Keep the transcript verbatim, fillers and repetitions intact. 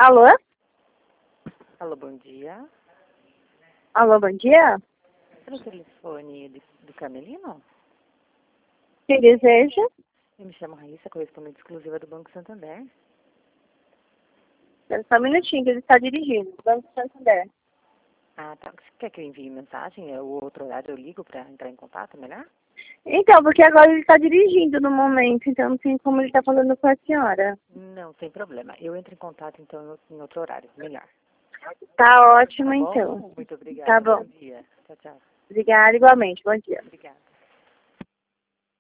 Alô? Alô, bom dia. Alô, bom dia? É o telefone do, do Carmelino? Quem deseja? Eu me chamo Raíssa, correspondente exclusiva do Banco Santander. Espera só um minutinho que ele está dirigindo. Banco Santander. Ah, tá. Você quer que eu envie mensagem? É o outro horário eu ligo para entrar em contato, melhor? Então, porque agora ele está dirigindo no momento, então não tem como ele estar falando com a senhora. Não, sem problema. Eu entro em contato, então, em outro horário. Melhor. Tá ótimo, Tá bom? então. Muito obrigada. Tá Bom bom. dia. Tchau, tchau. Obrigada igualmente. Bom dia. Obrigada.